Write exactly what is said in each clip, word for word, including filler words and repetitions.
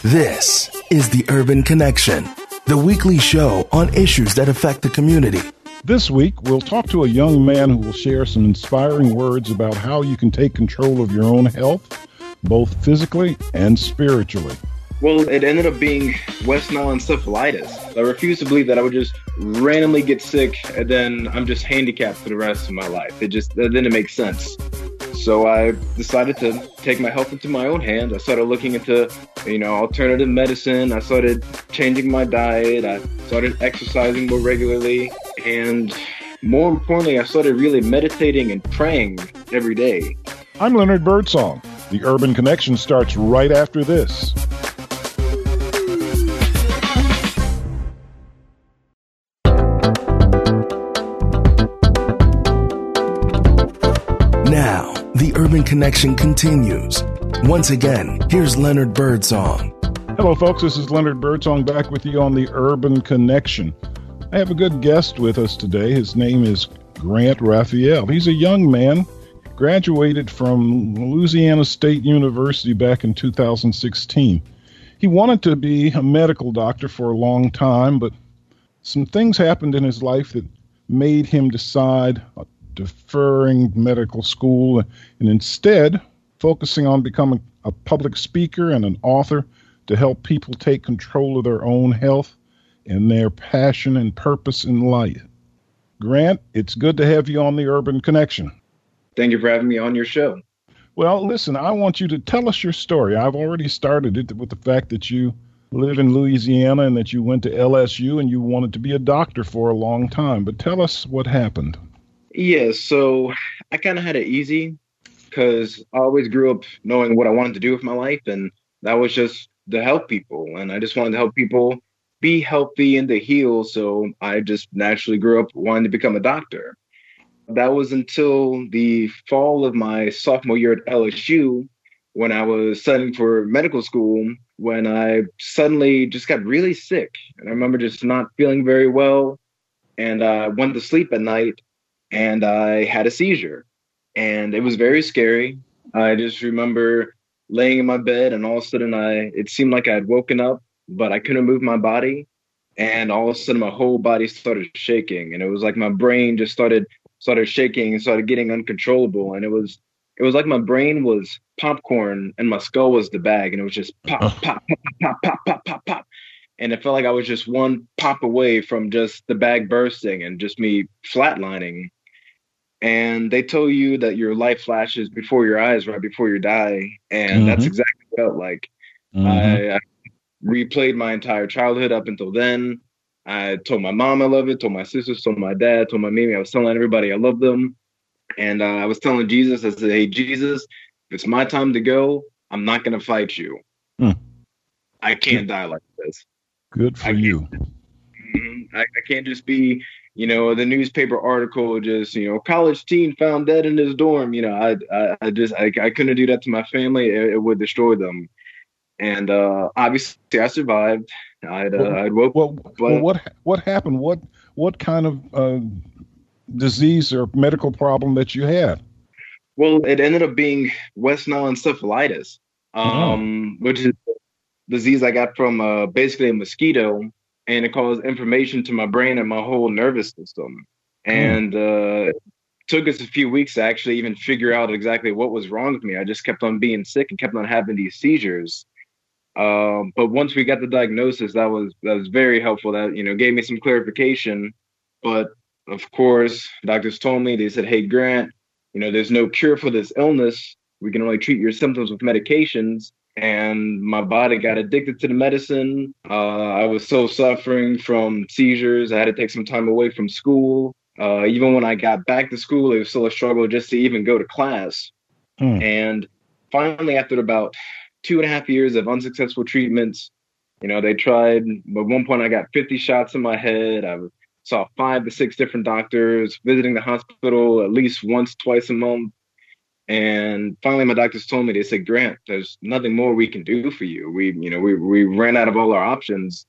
This is The Urban Connection, the weekly show on issues that affect the community. This week, we'll talk to a young man who will share some inspiring words about how you can take control of your own health, both physically and spiritually. Well, it ended up being West Nile encephalitis. I refuse to believe that I would just randomly get sick and then I'm just handicapped for the rest of my life. It just that didn't make sense. So I decided to take my health into my own hands. I started looking into, you know, alternative medicine. I started changing my diet. I started exercising more regularly. And more importantly, I started really meditating and praying every day. I'm Leonard Birdsong. The Urban Connection starts right after this. Now, The Urban Connection continues. Once again, here's Leonard Birdsong. Hello, folks. This is Leonard Birdsong back with you on The Urban Connection. I have a good guest with us today. His name is Grant Raphael. He's a young man, graduated from Louisiana State University back in two thousand sixteen. He wanted to be a medical doctor for a long time, but some things happened in his life that made him decide deferring medical school and instead focusing on becoming a public speaker and an author to help people take control of their own health and their passion and purpose in life. Grant, it's good to have you on The Urban Connection. Thank you for having me on your show. Well, listen, I want you to tell us your story. I've already started it with the fact that you live in Louisiana and that you went to L S U and you wanted to be a doctor for a long time. But tell us what happened. Yeah, so I kind of had it easy because I always grew up knowing what I wanted to do with my life, and that was just to help people. And I just wanted to help people be healthy and to heal, so I just naturally grew up wanting to become a doctor. That was until the fall of my sophomore year at L S U when I was studying for medical school, when I suddenly just got really sick. And I remember just not feeling very well, and I went to sleep at night. And I had a seizure, and it was very scary. I just remember laying in my bed, and all of a sudden I, it seemed like I had woken up, but I couldn't move my body. And all of a sudden my whole body started shaking, and it was like my brain just started, started shaking and started getting uncontrollable. And it was, it was like my brain was popcorn and my skull was the bag. And it was just pop, pop, pop, pop, pop, pop, pop, pop. And it felt like I was just one pop away from just the bag bursting and just me flatlining. And they tell you that your life flashes before your eyes right before you die. And mm-hmm. that's exactly what it felt like. Mm-hmm. I, I replayed my entire childhood up until then. I told my mom I love it, told my sisters, told my dad, told my Mimi. I was telling everybody I love them. And uh, I was telling Jesus, I said, hey, Jesus, if it's my time to go, I'm not going to fight you. Mm. I can't die like this. Good for you. Mm-hmm. I, I can't just be, you know, the newspaper article, just, you know, college teen found dead in his dorm. You know, I, I, I just, I, I couldn't do that to my family. It, it would destroy them. And uh, obviously, I survived. I'd, uh, I'd woke. Well, well, what, what happened? What, what kind of uh, disease or medical problem that you had? Well, it ended up being West Nile encephalitis, um, oh. which is a disease I got from uh, basically a mosquito. And it caused inflammation to my brain and my whole nervous system. And uh, it took us a few weeks to actually even figure out exactly what was wrong with me. I just kept on being sick and kept on having these seizures. Um, but once we got the diagnosis, that was that was very helpful. That, you know, gave me some clarification. But of course, doctors told me, they said, hey, Grant, you know, there's no cure for this illness. We can only treat your symptoms with medications. And my body got addicted to the medicine. Uh, I was so suffering from seizures. I had to take some time away from school. Uh, even when I got back to school, it was still a struggle just to even go to class. Mm. And finally, after about two and a half years of unsuccessful treatments, you know, they tried. At one point, I got fifty shots in my head. I saw five to six different doctors, visiting the hospital at least once, twice a month. And finally, my doctors told me, they said, Grant, there's nothing more we can do for you. We, you know, we, we ran out of all our options.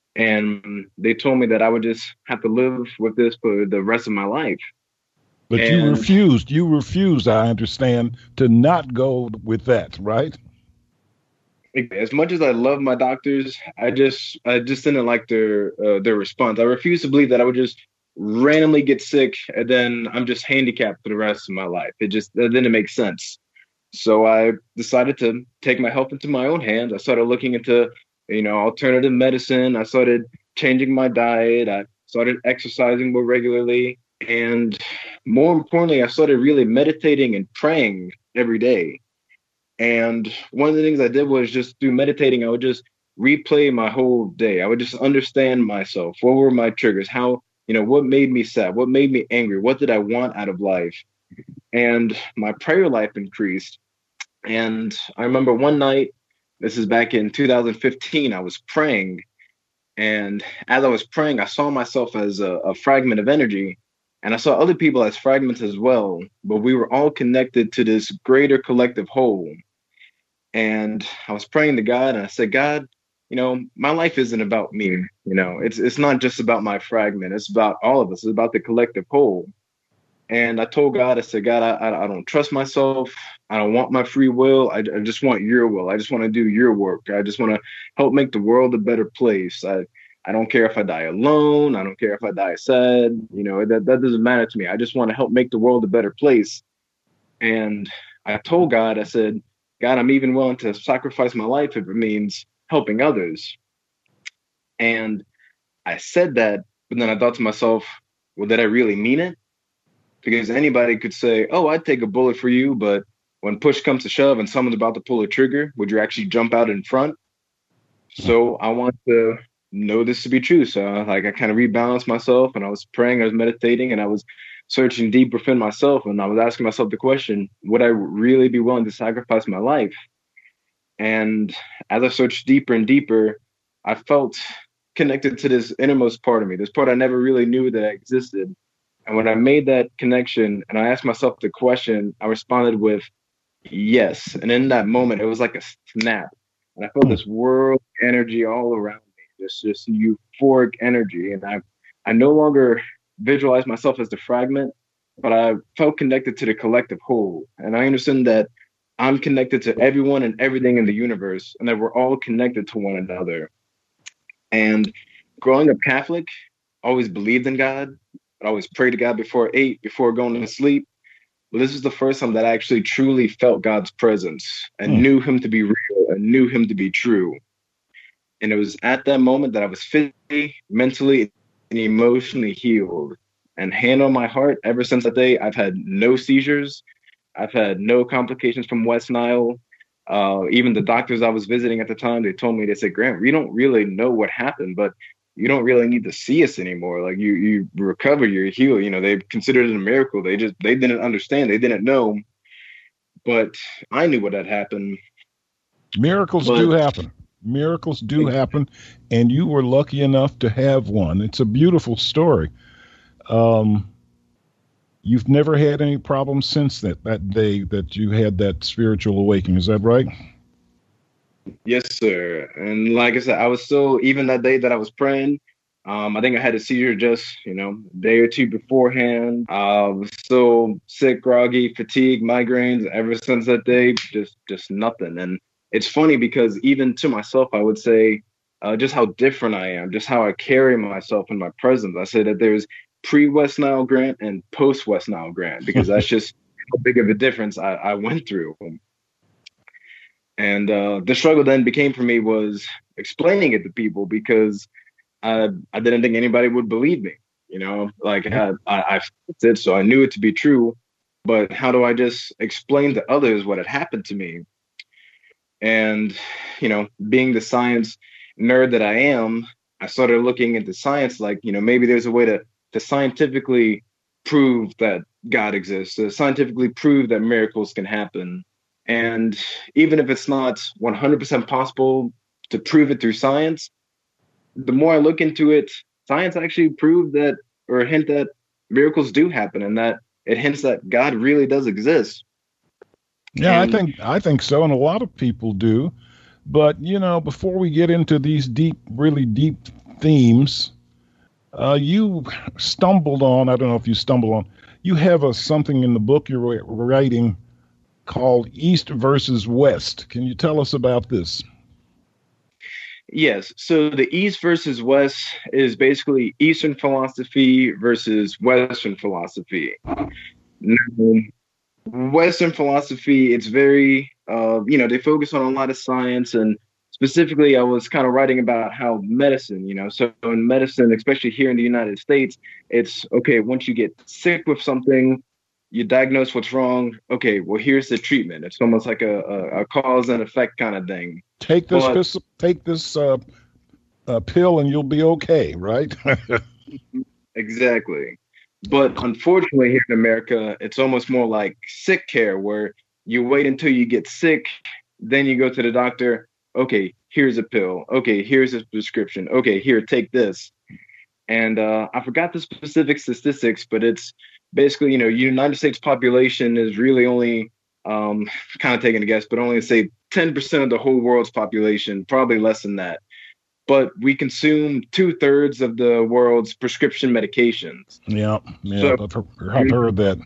And they told me that I would just have to live with this for the rest of my life. But and you refused. You refused, I understand, to not go with that, right? as much as I love my doctors, I just I just didn't like their uh, their response. I refuse to believe that I would just randomly get sick and then I'm just handicapped for the rest of my life. It just that didn't make sense. So I decided to take my health into my own hands. I started looking into, you know, alternative medicine. I started changing my diet. I started exercising more regularly. And more importantly, I started really meditating and praying every day. And one of the things I did was just through meditating, I would just replay my whole day. I would just understand myself. What were my triggers? How, you know, what made me sad? What made me angry? What did I want out of life? And my prayer life increased. And I remember one night, this is back in two thousand fifteen, I was praying. And as I was praying, I saw myself as a, a fragment of energy. And I saw other people as fragments as well. But we were all connected to this greater collective whole. And I was praying to God, and I said, God, you know, my life isn't about me. You know, it's it's not just about my fragment. It's about all of us. It's about the collective whole. And I told God, I said, God, I, I don't trust myself. I don't want my free will. I, I just want your will. I just want to do your work. I just want to help make the world a better place. I, I don't care if I die alone. I don't care if I die sad. You know, that, that doesn't matter to me. I just want to help make the world a better place. And I told God, I said, God, I'm even willing to sacrifice my life if it means helping others. And I said that, but then I thought to myself, well, did I really mean it? Because anybody could say, oh, I'd take a bullet for you, but when push comes to shove and someone's about to pull a trigger, would you actually jump out in front? So I want to know this to be true. So like I kind of rebalanced myself, and I was praying, I was meditating, and I was searching deep within myself, and I was asking myself the question, would I really be willing to sacrifice my life? And as I searched deeper and deeper, I felt connected to this innermost part of me, this part I never really knew that existed. And when I made that connection and I asked myself the question, I responded with yes. And in that moment, it was like a snap. And I felt this world energy all around me, this just euphoric energy. And I, I no longer visualized myself as the fragment, but I felt connected to the collective whole. And I understand that I'm connected to everyone and everything in the universe, and that we're all connected to one another. And growing up Catholic, always believed in God. I always prayed to God before I ate, before going to sleep. But this is the first time that I actually truly felt God's presence and mm. knew him to be real and knew him to be true. And it was at that moment that I was physically, mentally, and emotionally healed. And hand on my heart, ever since that day, I've had no seizures. I've had no complications from West Nile. Uh, even the doctors I was visiting at the time, they told me, they said, Grant, we don't really know what happened, but you don't really need to see us anymore. Like you, you recover, you're healed. You know, they considered it a miracle. They just, they didn't understand. They didn't know, but I knew what had happened. Miracles but, do happen. Miracles do happen. And you were lucky enough to have one. It's a beautiful story. Um, you've never had any problems since that, that day that you had that spiritual awakening. Is that right? Yes, sir. And like I said, I was still, even that day that I was praying, um, I think I had a seizure just, you know, a day or two beforehand. I was still sick, groggy, fatigued, migraines. Ever since that day, just, just nothing. And it's funny because even to myself, I would say uh, just how different I am, just how I carry myself in my presence. I say that there's pre-West Nile Grant and post-West Nile Grant, because that's just how big of a difference I, I went through. And uh, the struggle then became for me was explaining it to people, because I I didn't think anybody would believe me. You know, like I, I, I felt it, so I knew it to be true. But how do I just explain to others what had happened to me? And, you know, being the science nerd that I am, I started looking into science like, you know, maybe there's a way to, to scientifically prove that God exists, to scientifically prove that miracles can happen. And even if it's not one hundred percent possible to prove it through science, the more I look into it, science actually proved that, or hint that miracles do happen, and that it hints that God really does exist. Yeah, and, I think I think so, and a lot of people do. But, you know, before we get into these deep, really deep themes, uh, you stumbled on, I don't know if you stumbled on, you have a, something in the book you're writing called East versus West. Can you tell us about this? Yes. So the East versus West is basically Eastern philosophy versus Western philosophy. Now, Western philosophy, it's very, uh, you know, they focus on a lot of science. And specifically, I was kind of writing about how medicine, you know, so in medicine, especially here in the United States, it's okay, once you get sick with something, you diagnose what's wrong. Okay, well, here's the treatment. It's almost like a, a, a cause and effect kind of thing. Take this, But pis- take this uh, uh, pill, and you'll be okay, right? exactly. But unfortunately, here in America, it's almost more like sick care, where you wait until you get sick, then you go to the doctor. Okay, here's a pill. Okay, here's a prescription. Okay, here, take this. And uh, I forgot the specific statistics, but it's basically, you know, United States population is really only, um, kind of taking a guess, but only say ten percent of the whole world's population, probably less than that. But we consume two thirds of the world's prescription medications. Yeah, yeah, So, I've heard, I've heard that.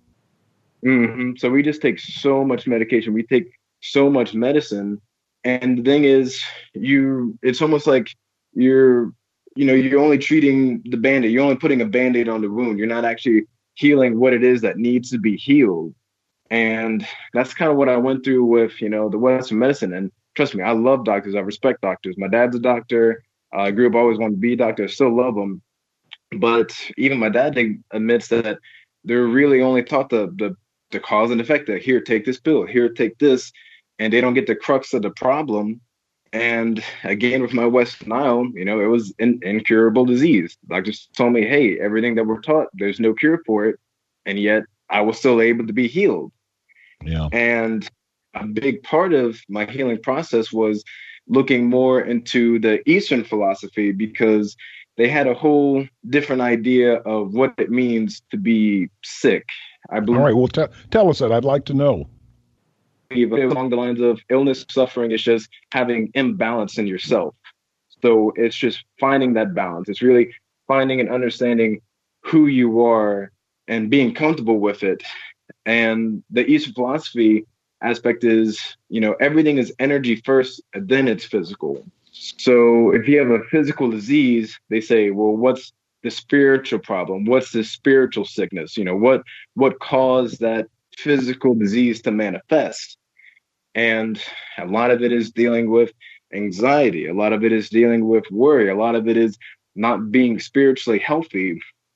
mhm, so we just take so much medication. We take so much medicine. And the thing is, you, it's almost like you're, you know, you're only treating the band-aid. You're only putting a band-aid on the wound. You're not actually healing what it is that needs to be healed. And that's kind of what I went through with, you know, the Western medicine. And trust me, I love doctors. I respect doctors. My dad's a doctor. Uh, I grew up always wanted to be a doctor. I still love them. But even my dad admits that they're really only taught the, the, the cause and effect that here, take this pill, here, take this. And they don't get the crux of the problem. And again, with my West Nile, you know, it was an incurable disease. Doctors told me, hey, everything that we're taught, there's no cure for it. And yet I was still able to be healed. Yeah. And a big part of my healing process was looking more into the Eastern philosophy, because they had a whole different idea of what it means to be sick. I believe. All right. Well, t- tell us that. I'd like to know. Along the lines of illness, suffering is just having imbalance in yourself. So it's just finding that balance. It's really finding and understanding who you are and being comfortable with it. And the Eastern philosophy aspect is, you know, everything is energy first, and then it's physical. So if you have a physical disease, they say, well, what's the spiritual problem? What's the spiritual sickness? You know, what what caused that physical disease to manifest? And a lot of it is dealing with anxiety. A lot of it is dealing with worry. A lot of it is not being spiritually healthy.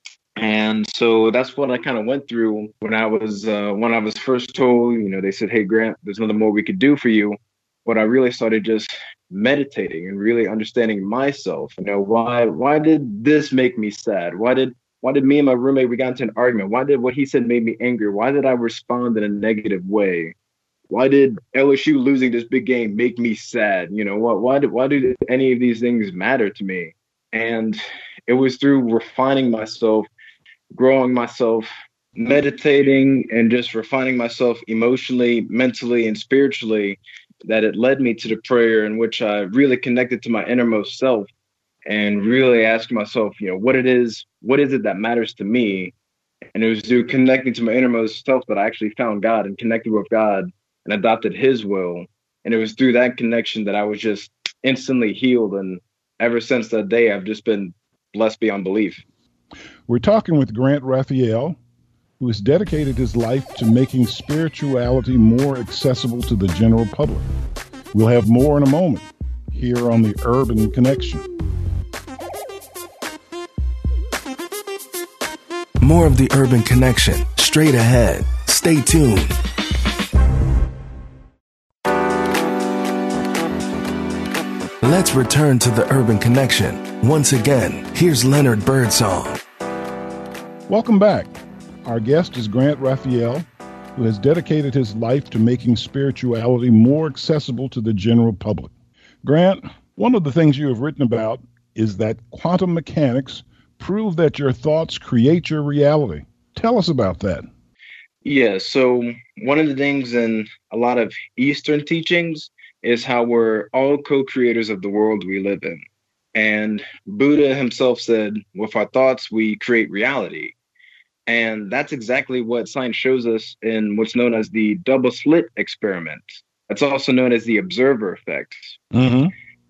And so that's what I kind of went through when I was uh, when I was first told, you know, they said, hey, Grant, there's nothing more we could do for you. But I really started just meditating and really understanding myself. You know, why why did this make me sad? Why did why did me and my roommate, we got into an argument? Why did what he said made me angry? Why did I respond in a negative way? Why did L S U losing this big game make me sad? You know, what? Why did why did any of these things matter to me? And it was through refining myself, growing myself, meditating, and just refining myself emotionally, mentally, and spiritually, that it led me to the prayer in which I really connected to my innermost self and really asked myself, you know, what it is, what is it that matters to me? And it was through connecting to my innermost self that I actually found God and connected with God and adopted his will. And it was through that connection that I was just instantly healed. And ever since that day, I've just been blessed beyond belief. We're talking with Grant Raphael, who has dedicated his life to making spirituality more accessible to the general public. We'll have more in a moment here on the Urban Connection. More of the Urban Connection straight ahead. Stay tuned. Let's return to the Urban Connection. Once again, here's Leonard Birdsong. Welcome back. Our guest is Grant Raphael, who has dedicated his life to making spirituality more accessible to the general public. Grant, one of the things you have written about is that quantum mechanics prove that your thoughts create your reality. Tell us about that. Yeah, so one of the things in a lot of Eastern teachings is how we're all co-creators of the world we live in. And Buddha himself said, with our thoughts, we create reality. And that's exactly what science shows us in what's known as the double slit experiment. It's also known as the observer effect. Mm-hmm.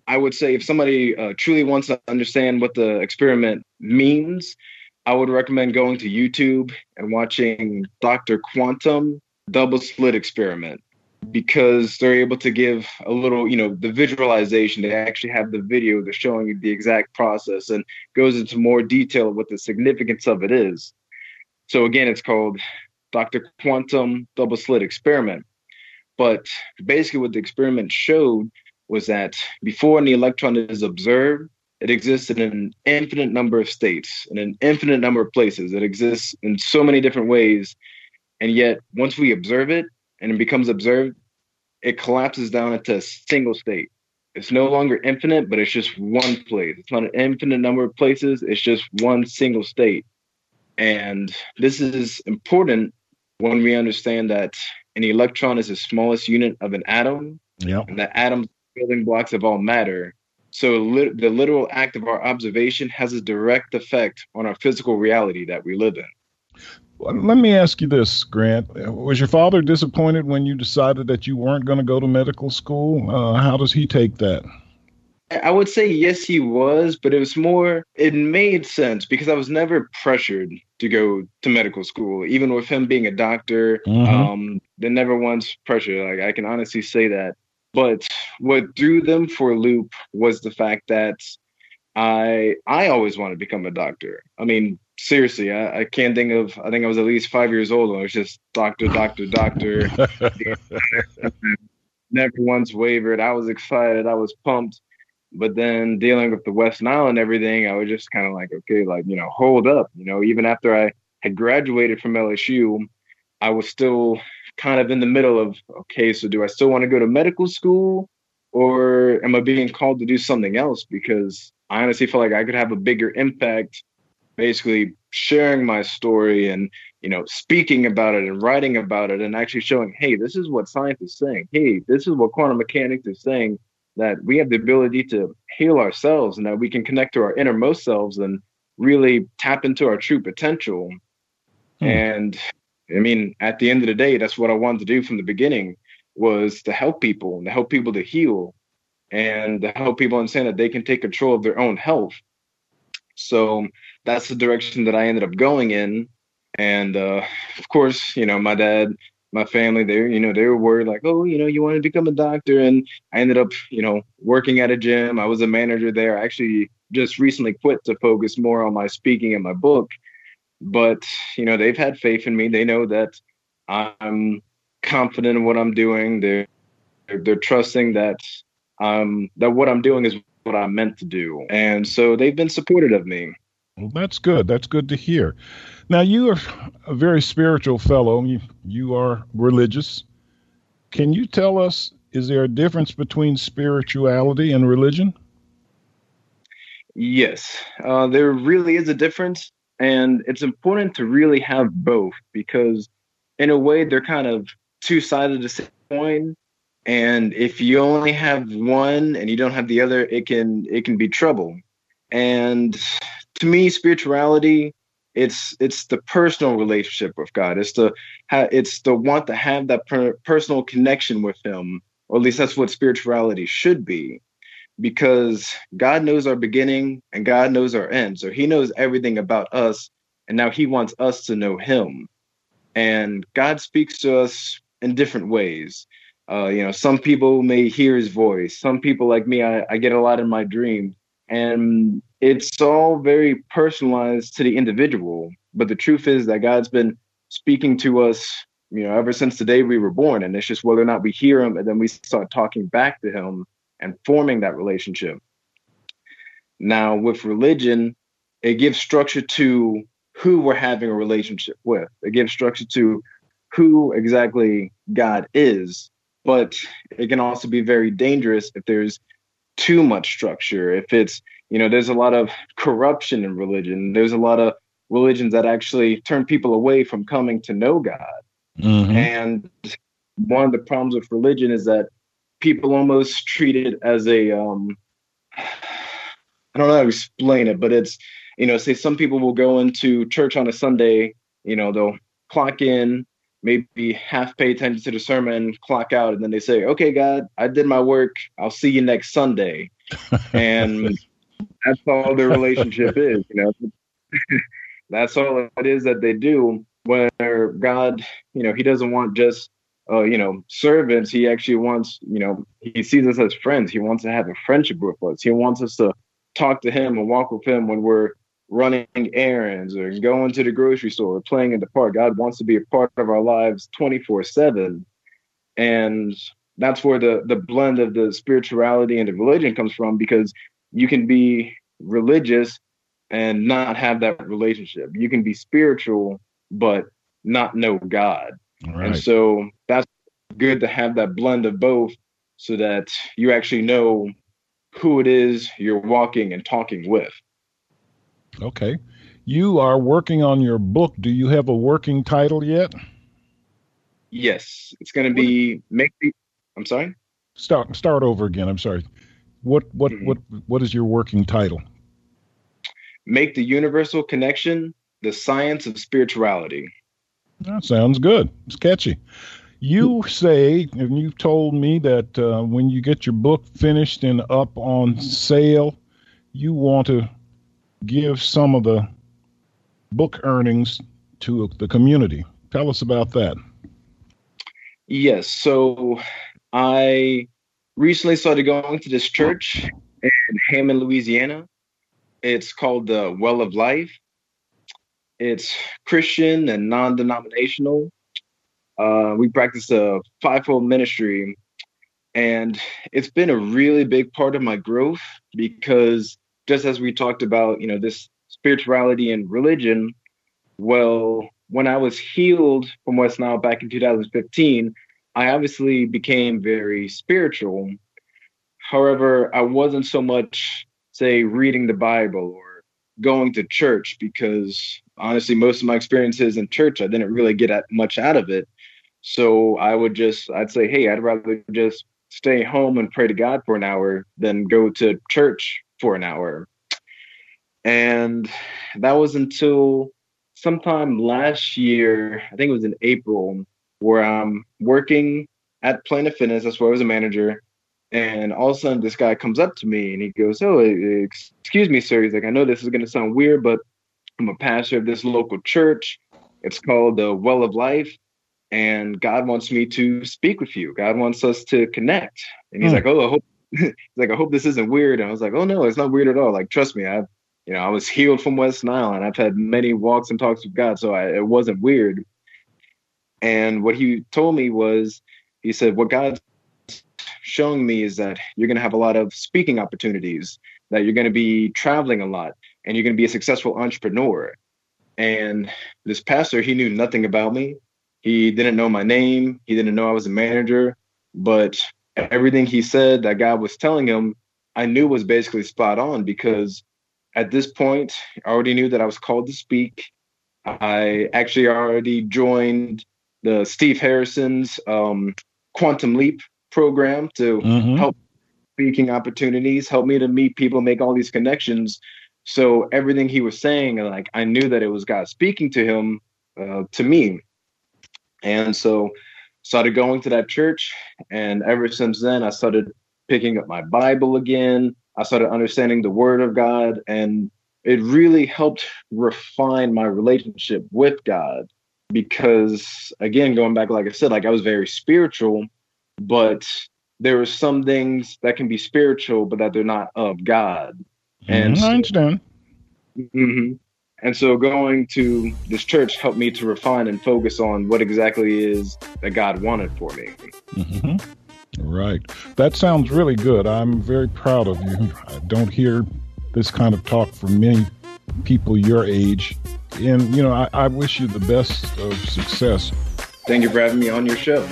I would say if somebody uh, truly wants to understand what the experiment means, I would recommend going to YouTube and watching Doctor Quantum double slit experiment, because they're able to give a little, you know, the visualization. They actually have the video that's showing you the exact process and goes into more detail what the significance of it is. So again, it's called Doctor Quantum double slit experiment. But basically what the experiment showed was that before an electron is observed, it exists in an infinite number of states, in an infinite number of places. It exists in so many different ways. And yet, once we observe it and it becomes observed, it collapses down into a single state. It's no longer infinite, but it's just one place. It's not an infinite number of places. It's just one single state. And this is important when we understand that an electron is the smallest unit of an atom, Yep. and the atoms are building blocks of all matter. So li- the literal act of our observation has a direct effect on our physical reality that we live in. Well, let me ask you this, Grant. Was your father disappointed when you decided that you weren't going to go to medical school? Uh, how does he take that? I would say yes, he was, but it was more, it made sense because I was never pressured to go to medical school. Even with him being a doctor, Mhm. um, they never once pressured. Like, I can honestly say that. But what threw them for a loop was the fact that I I always wanted to become a doctor. I mean, seriously, I, I can't think of, I think I was at least five years old when I was just doctor, doctor, doctor. Never once wavered. I was excited. I was pumped. But then dealing with the West Nile and everything, I was just kind of like, okay, like, you know, hold up. You know, even after I had graduated from L S U, I was still kind of in the middle of, okay, so do I still want to go to medical school, or am I being called to do something else? Because I honestly feel like I could have a bigger impact basically sharing my story and, you know, speaking about it and writing about it and actually showing, hey, this is what science is saying. Hey, this is what quantum mechanics is saying, that we have the ability to heal ourselves and that we can connect to our innermost selves and really tap into our true potential. Hmm. And I mean, at the end of the day, that's what I wanted to do from the beginning, was to help people and to help people to heal and to help people understand that they can take control of their own health. So that's the direction that I ended up going in. And uh, of course, you know, my dad, my family, they, you know, they were worried like, oh, you know, you want to become a doctor. And I ended up, you know, working at a gym. I was a manager there. I actually just recently quit to focus more on my speaking and my book. But, you know, they've had faith in me. They know that I'm confident in what I'm doing. They're, they're, they're trusting that um, that what I'm doing is what I'm meant to do. And so they've been supportive of me. Well, that's good. That's good to hear. Now, you are a very spiritual fellow. You, you are religious. Can you tell us, is there a difference between spirituality and religion? Yes, uh, there really is a difference. And it's important to really have both, because in a way, they're kind of two sides of the same coin. And if you only have one and you don't have the other, it can it can be trouble. And to me, spirituality, it's it's the personal relationship with God. It's the it's the want to have that per, personal connection with Him, or at least that's what spirituality should be. Because God knows our beginning and God knows our end. So He knows everything about us, and now He wants us to know Him. And God speaks to us in different ways. Uh, you know, some people may hear His voice. Some people like me, I, I get a lot in my dreams. And it's all very personalized to the individual. But the truth is that God's been speaking to us, you know, ever since the day we were born. And it's just whether or not we hear Him and then we start talking back to Him and forming that relationship. Now, with religion, it gives structure to who we're having a relationship with. It gives structure to who exactly God is. But it can also be very dangerous if there's too much structure. If it's, you know, there's a lot of corruption in religion. There's a lot of religions that actually turn people away from coming to know God. Mm-hmm. And one of the problems with religion is that people almost treat it as a, um, I don't know how to explain it, but it's, you know, say some people will go into church on a Sunday, you know, they'll clock in, maybe half pay attention to the sermon, clock out, and then they say, okay, God, I did my work. I'll see you next Sunday. And that's all their relationship is, you know. That's all it is that they do. Where God, you know, he doesn't want just, uh, you know, servants. He actually wants, you know, he sees us as friends. He wants to have a friendship with us. He wants us to talk to him and walk with him when we're running errands or going to the grocery store or playing in the park. God wants to be a part of our lives twenty-four seven. And that's where the, the blend of the spirituality and the religion comes from, because you can be religious and not have that relationship. You can be spiritual but not know God. Right. And so that's good to have that blend of both, so that you actually know who it is you're walking and talking with. Okay. You are working on your book. Do you have a working title yet? Yes. It's going to be make the I'm sorry? Start start over again. I'm sorry. What what mm-hmm. what what is your working title? Make the Universal Connection, the Science of Spirituality. That sounds good. It's catchy. You say, and you've told me that uh, when you get your book finished and up on sale, you want to give some of the book earnings to the community. Tell us about that. Yes. So I recently started going to this church in Hammond, Louisiana. It's called the Well of Life. It's Christian and non-denominational. Uh, we practice a fivefold ministry, and it's been a really big part of my growth, because just as we talked about, you know, this spirituality and religion, well, when I was healed from West Nile back in two thousand fifteen, I obviously became very spiritual. However, I wasn't so much, say, reading the Bible or going to church, because honestly, most of my experiences in church, I didn't really get much out of it. So I would just, I'd say, hey, I'd rather just stay home and pray to God for an hour than go to church for an hour. And that was until sometime last year, I think it was in April, where I'm working at Planet Fitness. That's where I was a manager. And all of a sudden, this guy comes up to me and he goes, oh, excuse me, sir. He's like, I know this is going to sound weird, but I'm a pastor of this local church. It's called the Well of Life. And God wants me to speak with you. God wants us to connect. And he's mm. like, oh, I hope, he's like, I hope this isn't weird. And I was like, oh, no, it's not weird at all. Like, trust me, I've, you know, I was healed from West Nile, and I've had many walks and talks with God. So I, it wasn't weird. And what he told me was, he said, what God's showing me is that you're going to have a lot of speaking opportunities, that you're going to be traveling a lot, and you're going to be a successful entrepreneur. And this pastor, he knew nothing about me. He didn't know my name. He didn't know I was a manager. But everything he said that God was telling him, I knew was basically spot on, because at this point, I already knew that I was called to speak. I actually already joined the Steve Harrison's um, Quantum Leap program to mm-hmm. help speaking opportunities, help me to meet people, make all these connections. So everything he was saying, like, I knew that it was God speaking to him, uh, to me. And so started going to that church. And ever since then, I started picking up my Bible again. I started understanding the Word of God. And it really helped refine my relationship with God. Because, again, going back, like I said, like I was very spiritual, but there are some things that can be spiritual, but that they're not of God. And mm-hmm, I understand. Mm-hmm. And so going to this church helped me to refine and focus on what exactly is that God wanted for me. Mm-hmm. Right. That sounds really good. I'm very proud of you. I don't hear this kind of talk from many people your age. And, you know, I, I wish you the best of success. Thank you for having me on your show.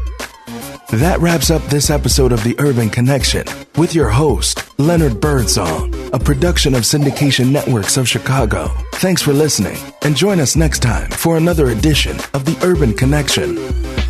That wraps up this episode of The Urban Connection with your host, Leonard Birdsong, a production of Syndication Networks of Chicago. Thanks for listening, and join us next time for another edition of The Urban Connection.